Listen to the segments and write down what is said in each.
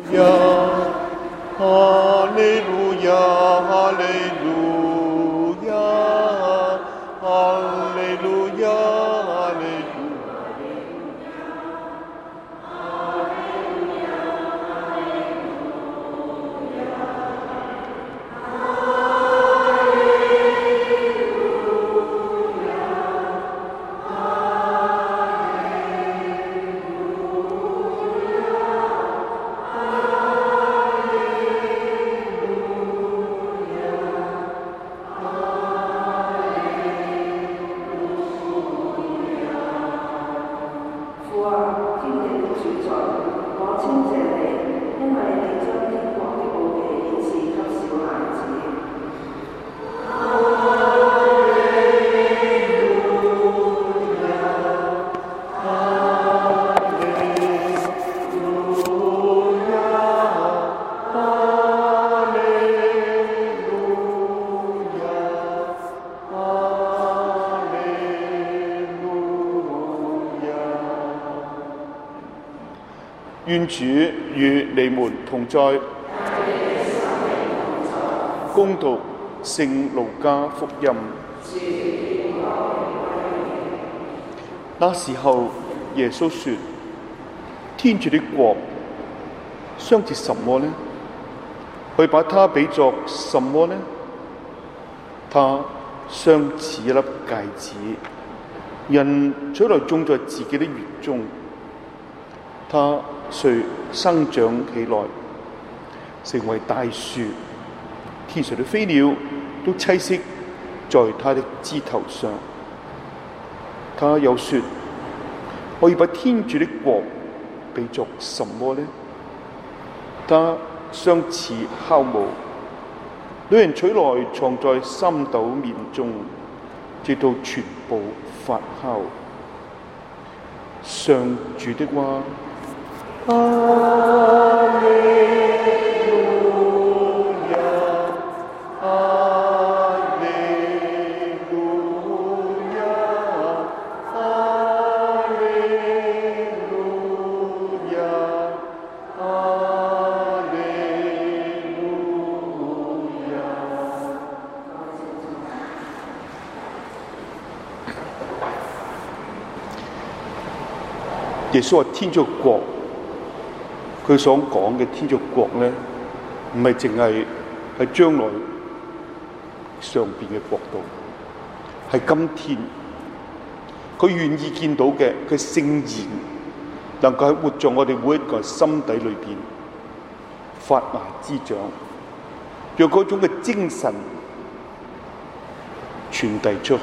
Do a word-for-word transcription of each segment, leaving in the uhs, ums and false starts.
亞，哈利路亞，哈利路亞，哈利路亞，哈利路願主與你們同在。恭讀聖路加福音。那時候，耶穌說：天主的國相似什麼呢？去把它比作什麼呢？它相似一粒芥子，人取來種在自己的園中，它遂生長起來，成為大樹，天上的飛鳥都棲息在它的枝頭上。他又說：我要把天主的國比作什麼呢？它相似酵母，女人取來藏在三斗麵中，直到全部發酵。上主的話。阿利路亞，阿利路亞，阿利路亞，阿利路亞。耶穌話：天主國。佢所講嘅天主國咧，唔係淨係喺將來上邊嘅國度，係今天佢願意見到嘅，佢聖言能夠喺活在我哋每一個心底裏邊發芽滋長，讓嗰種嘅精神傳遞出去，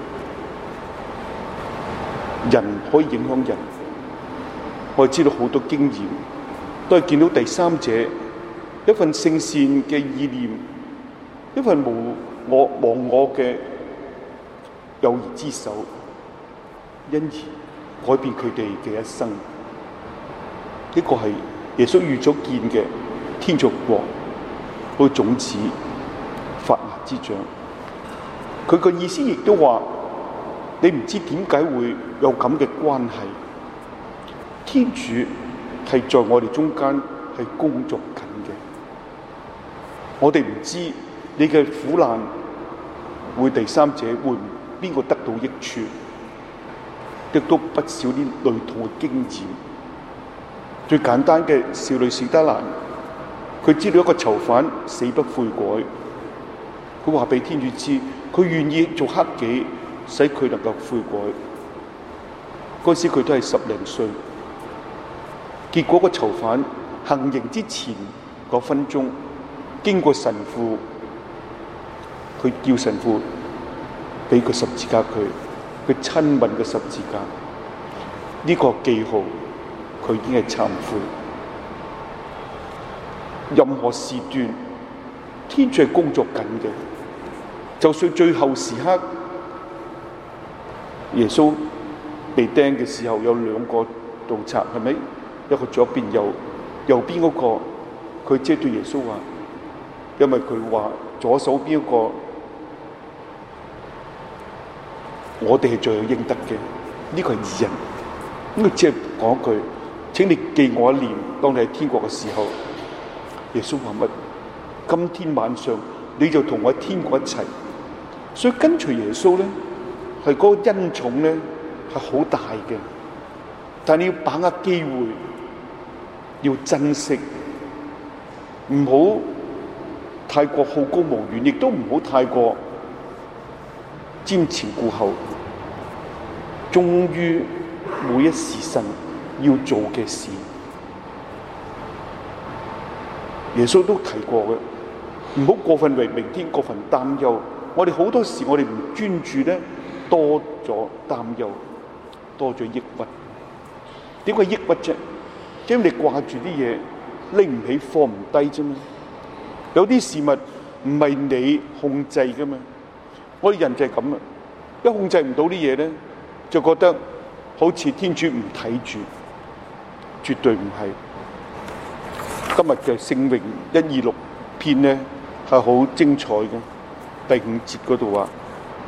人可以影響人。我哋知道好多經驗。都係見到第三者一份聖善嘅意念，一份無我忘我嘅友誼之手，因而改變佢哋嘅一生。呢個係耶穌預咗見嘅天主國嗰個種子發芽之長。佢個意思亦都話：你唔知點解會有咁嘅關係，天主係在我哋中間係工作緊嘅，我哋唔知你嘅苦難會第三者會邊個得到益處，亦都不少啲類同嘅經驗。最簡單嘅少女史德蘭，佢知道一個囚犯死不悔改，佢話俾天主知，佢願意做黑記，使佢能夠悔改。嗰時佢都係十零歲。結果個囚犯行刑之前嗰分鐘，經過神父，佢叫神父俾個十字架佢，佢親吻個十字架，呢、這個記號佢已經係懺悔。任何時段，天主係工作緊嘅，就算最後時刻，耶穌被釘嘅時候有兩個盜賊，係咪？一個左邊右，右邊嗰個，佢即係對耶穌話，因為佢話左手邊嗰個，我哋係罪有應得嘅，呢個係義人。咁佢只係講句：請你記我一念，當你喺天國嘅時候， 耶穌話乜？今天晚上你就同我喺天國一齊。所以跟隨耶穌咧，係嗰個恩寵咧係好大嘅，但你要把握機會，要珍惜，唔好太過好高騖遠，亦都唔好太過瞻前顧後，忠於每一時辰要做嘅事。耶穌都提過嘅，唔好過分為明天過分擔憂。我哋好多時我哋唔專注咧，多咗擔憂，多咗抑鬱。點解抑鬱啫？因為你掛住啲嘢，拎唔起放唔低啫嘛。有啲事物唔係你控制噶嘛。我哋人就係咁啊，一控制唔到啲嘢咧，就覺得好似天主唔睇住，絕對唔係。今日嘅聖詠一二六篇咧係好精彩嘅。第五節嗰度話：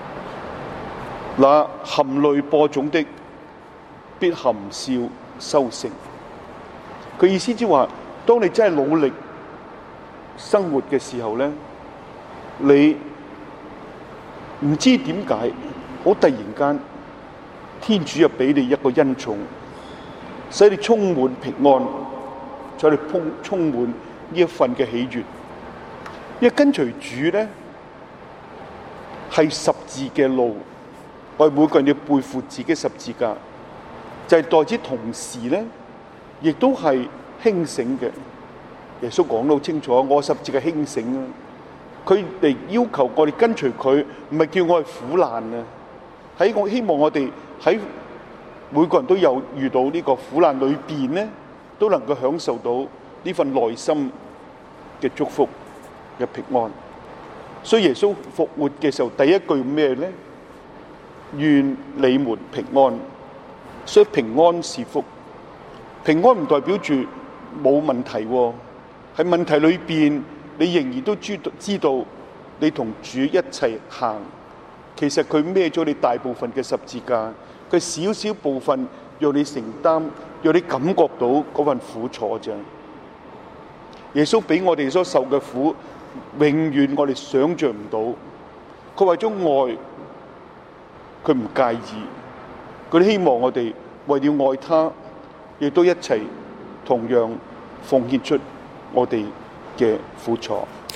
那含淚播種的，必含笑收成。佢意思即係話，當你真係努力生活嘅時候咧，你唔知點解，好突然間，天主又俾你一個恩寵，使你充滿平安，使你充充滿呢一份嘅喜悅。因為跟隨主咧，係十字嘅路，我哋每個人要背負自己十字架，就係、是、代之同時咧，亦都係輕省嘅。耶穌講得好清楚，我十字架輕省啊！佢哋要求我哋跟隨佢，唔係叫我哋苦難啊！喺我希望我哋喺每個人都有遇到呢個苦難裏邊咧，都能夠享受到呢份內心嘅祝福嘅平安。所以耶穌復活嘅時候，第一句咩咧？願你們平安。所以平安是福，平安唔代表住冇問題喎。喺問題裏邊，你仍然都知道知道你同主一齊行。其實佢孭咗你大部分嘅十字架，佢少少部分讓你承擔，讓你感覺到嗰份苦楚啫。耶穌俾我哋所受嘅苦，永遠我哋想象唔到。佢為咗愛，佢唔介意，佢希望我哋為了愛他，亦都一齊同樣奉獻出我哋嘅苦楚。